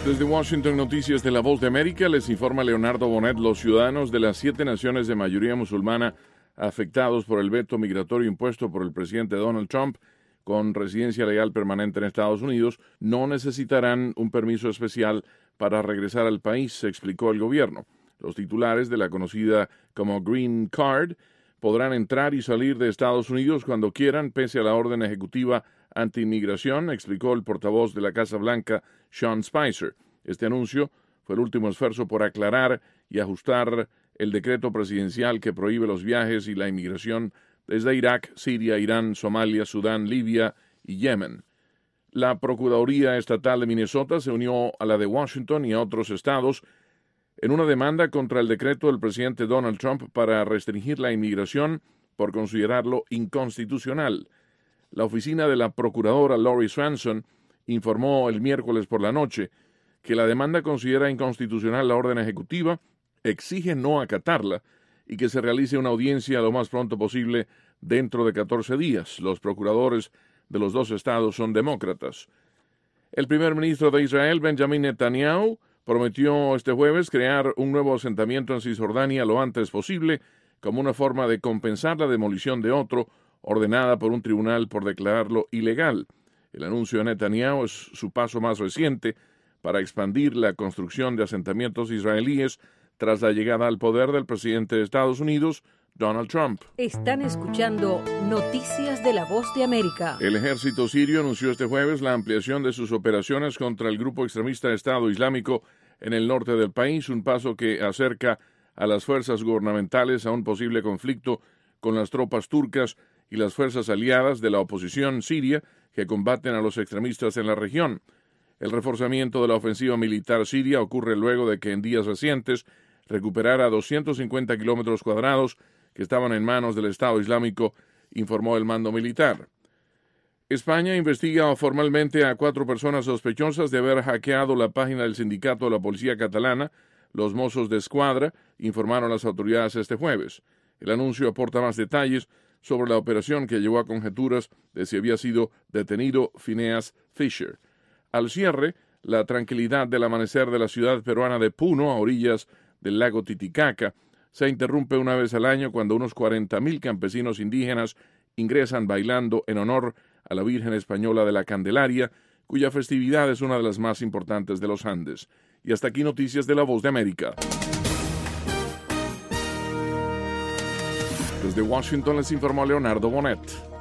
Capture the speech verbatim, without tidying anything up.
Desde Washington, Noticias de la Voz de América, les informa Leonardo Bonet. Los ciudadanos de las siete naciones de mayoría musulmana afectados por el veto migratorio impuesto por el presidente Donald Trump con residencia legal permanente en Estados Unidos no necesitarán un permiso especial para regresar al país, se explicó el gobierno. Los titulares de la conocida como Green Card podrán entrar y salir de Estados Unidos cuando quieran, pese a la orden ejecutiva anti-inmigración, explicó el portavoz de la Casa Blanca, Sean Spicer. Este anuncio fue el último esfuerzo por aclarar y ajustar el decreto presidencial que prohíbe los viajes y la inmigración desde Irak, Siria, Irán, Somalia, Sudán, Libia y Yemen. La Procuraduría Estatal de Minnesota se unió a la de Washington y a otros estados en una demanda contra el decreto del presidente Donald Trump para restringir la inmigración por considerarlo inconstitucional. La oficina de la procuradora Lori Swanson informó el miércoles por la noche que la demanda considera inconstitucional la orden ejecutiva, exige no acatarla y que se realice una audiencia lo más pronto posible dentro de catorce días. Los procuradores de los dos estados son demócratas. El primer ministro de Israel, Benjamin Netanyahu, prometió este jueves crear un nuevo asentamiento en Cisjordania lo antes posible como una forma de compensar la demolición de otro ordenada por un tribunal por declararlo ilegal. El anuncio de Netanyahu es su paso más reciente para expandir la construcción de asentamientos israelíes tras la llegada al poder del presidente de Estados Unidos, Donald Trump. Están escuchando Noticias de la Voz de América. El ejército sirio anunció este jueves la ampliación de sus operaciones contra el grupo extremista Estado Islámico en el norte del país, un paso que acerca a las fuerzas gubernamentales a un posible conflicto con las tropas turcas y las fuerzas aliadas de la oposición siria que combaten a los extremistas en la región. El reforzamiento de la ofensiva militar siria ocurre luego de que en días recientes recuperara doscientos cincuenta kilómetros cuadrados que estaban en manos del Estado Islámico, informó el mando militar. España investiga formalmente a cuatro personas sospechosas de haber hackeado la página del sindicato de la policía catalana. Los Mossos de Escuadra, informaron las autoridades este jueves. El anuncio aporta más detalles sobre la operación que llevó a conjeturas de si había sido detenido Phineas Fisher. Al cierre, la tranquilidad del amanecer de la ciudad peruana de Puno, a orillas del lago Titicaca, se interrumpe una vez al año cuando unos cuarenta mil campesinos indígenas ingresan bailando en honor a la Virgen Española de la Candelaria, cuya festividad es una de las más importantes de los Andes. Y hasta aquí Noticias de la Voz de América. Desde Washington les informó Leonardo Bonet.